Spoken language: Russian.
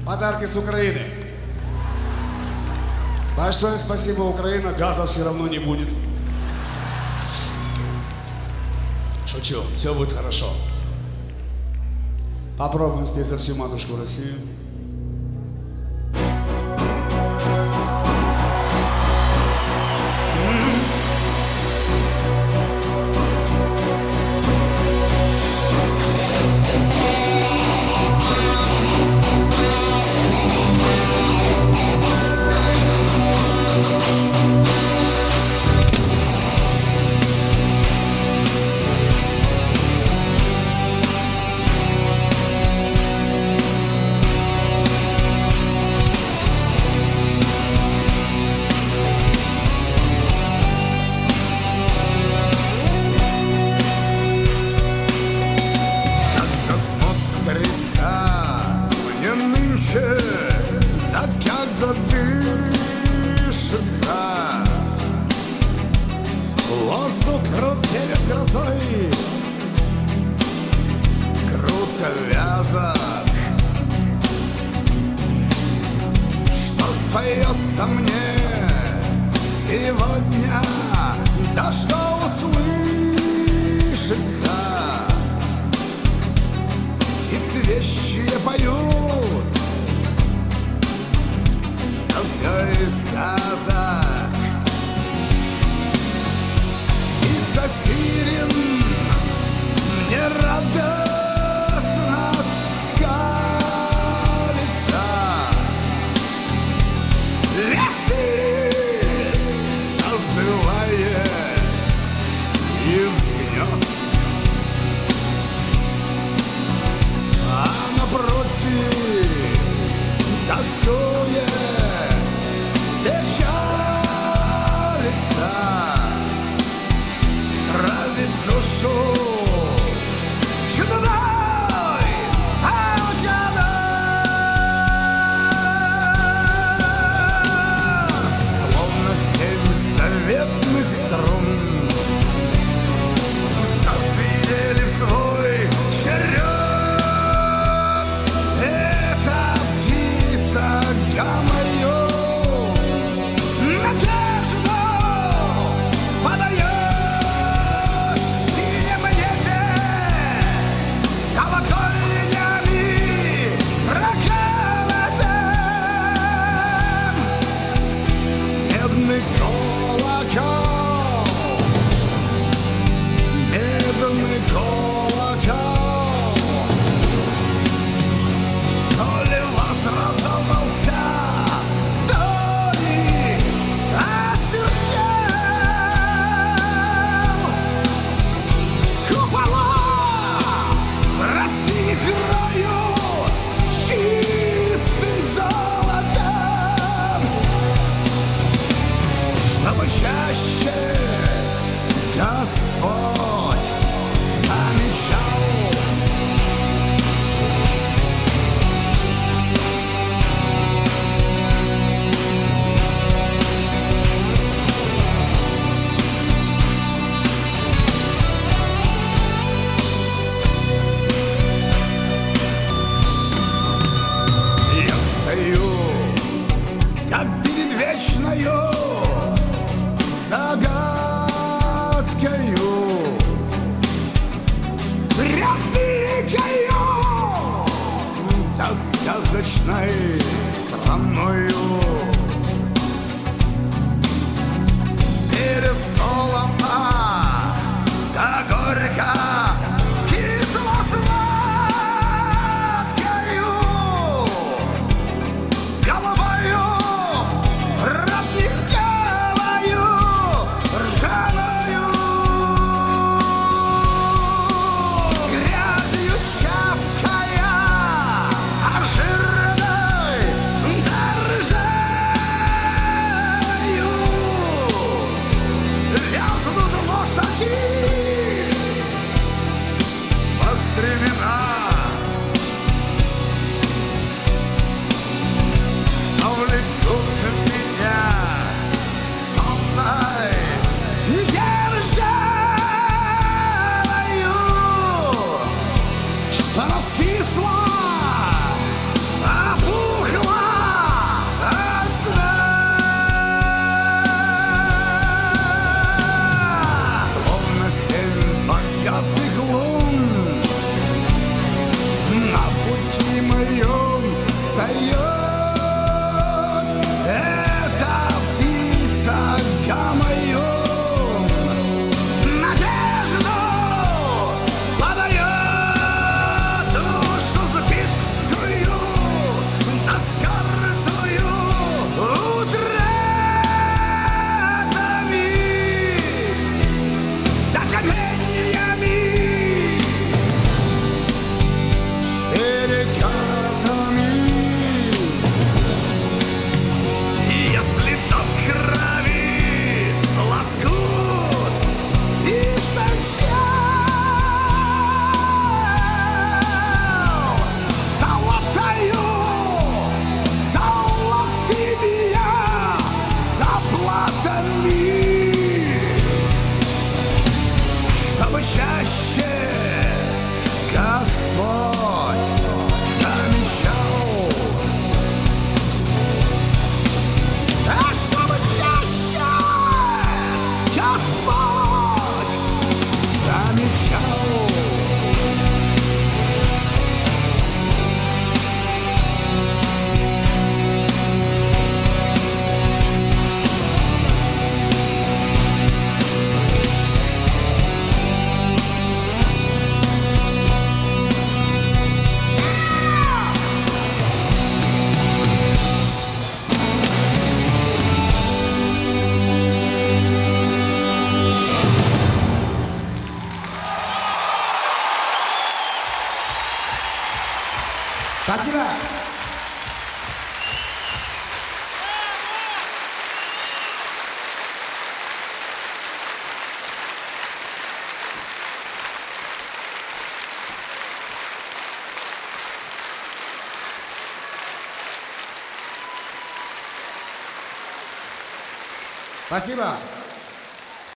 Подарки с Украины. Большое спасибо, Украина. Газа все равно не будет. Шучу, все будет хорошо. Попробуем спеть за всю матушку Россию. Так как задышится воздух крут перед грозой, круто вязок, что споется мне сегодня, да что услышится. Птицы вещие поют, но все из сказок. Птица сирен мне радостно скалится, висит, зазывает из гнезд. А напротив тоскует, печалится, травит душу чудной отгадать. Словно 7 заветных струн зазвенели в свой черед. Эта птица гамаю надежду подает. В синем небе колокольнями проколотен медный колокол, медный колокол. Коли возрадовался, то ли осущал купола России играют чистым золотом, чтобы чаще Господь замечал. Я стою, как перед вечною загадкою, пред великою, да сказочной страною. Пересолоно, да горько, кисло-сладкою, голубою, родниковою, ржаную, грязью чавкая, а жирной да ржаю вязнут лошади по стременам, влекут меня сонной державою, что раскисла, а Спасибо. Спасибо.